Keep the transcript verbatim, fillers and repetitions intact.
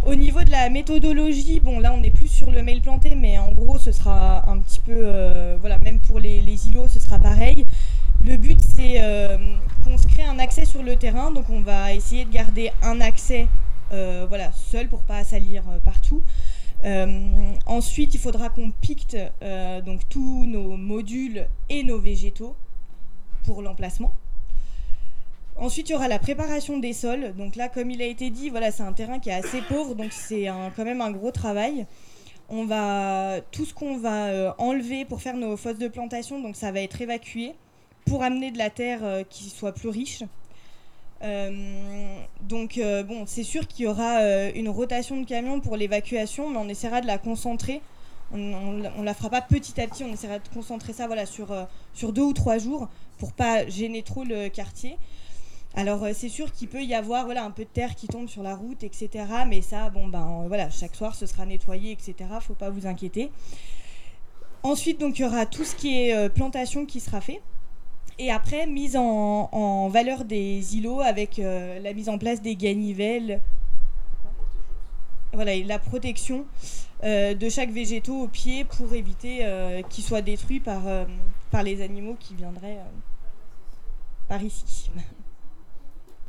Au niveau de la méthodologie, bon là on est plus sur le mail planté, mais en gros ce sera un petit peu, euh, voilà, même pour les, les îlots ce sera pareil. Le but c'est euh, qu'on se crée un accès sur le terrain, donc on va essayer de garder un accès euh, voilà, seul pour pas salir euh, partout. Euh, ensuite il faudra qu'on picte euh, donc tous nos modules et nos végétaux pour l'emplacement. Ensuite, il y aura la préparation des sols. Donc là, comme il a été dit, voilà, c'est un terrain qui est assez pauvre, donc c'est un, quand même un gros travail. On va, tout ce qu'on va euh, enlever pour faire nos fosses de plantation, donc ça va être évacué pour amener de la terre euh, qui soit plus riche. Euh, donc euh, bon, c'est sûr qu'il y aura euh, une rotation de camions pour l'évacuation, mais on essaiera de la concentrer. On ne la fera pas petit à petit, on essaiera de concentrer ça voilà, sur, euh, sur deux ou trois jours pour pas gêner trop le quartier. Alors euh, c'est sûr qu'il peut y avoir voilà, un peu de terre qui tombe sur la route, et cetera. Mais ça, bon ben euh, voilà, chaque soir ce sera nettoyé, et cetera. Faut pas vous inquiéter. Ensuite, donc il y aura tout ce qui est euh, plantation qui sera fait. Et après, mise en, en valeur des îlots avec euh, la mise en place des ganivelles. Voilà, et la protection euh, de chaque végétaux au pied pour éviter euh, qu'ils soient détruits par, euh, par les animaux qui viendraient euh, par ici.